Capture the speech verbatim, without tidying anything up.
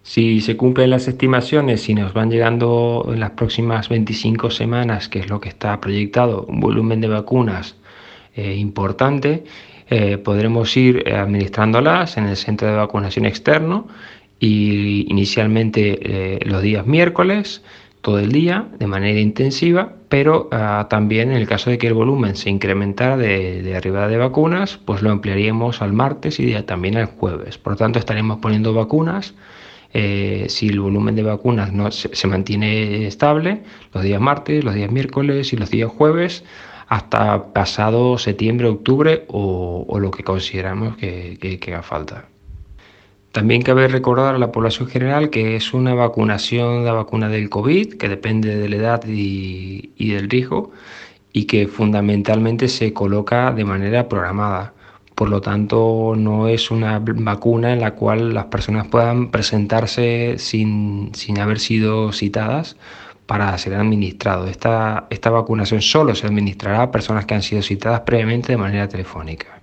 Si se cumplen las estimaciones y nos van llegando en las próximas veinticinco semanas, que es lo que está proyectado, un volumen de vacunas eh, importante, eh, podremos ir eh, administrándolas en el centro de vacunación externo y inicialmente eh, los días miércoles, todo el día, de manera intensiva, pero ah, también en el caso de que el volumen se incrementara de, de arriba de vacunas, pues lo ampliaríamos al martes y también al jueves. Por lo tanto, estaremos poniendo vacunas. Eh, si el volumen de vacunas no se, se mantiene estable, los días martes, los días miércoles y los días jueves, hasta pasado septiembre, octubre o, o lo que consideramos que, que, que haga falta. También cabe recordar a la población general que es una vacunación, la vacuna del COVID, que depende de la edad y, y del riesgo, y que fundamentalmente se coloca de manera programada. Por lo tanto, no es una vacuna en la cual las personas puedan presentarse sin, sin haber sido citadas para ser administrado. Esta, esta vacunación solo se administrará a personas que han sido citadas previamente de manera telefónica.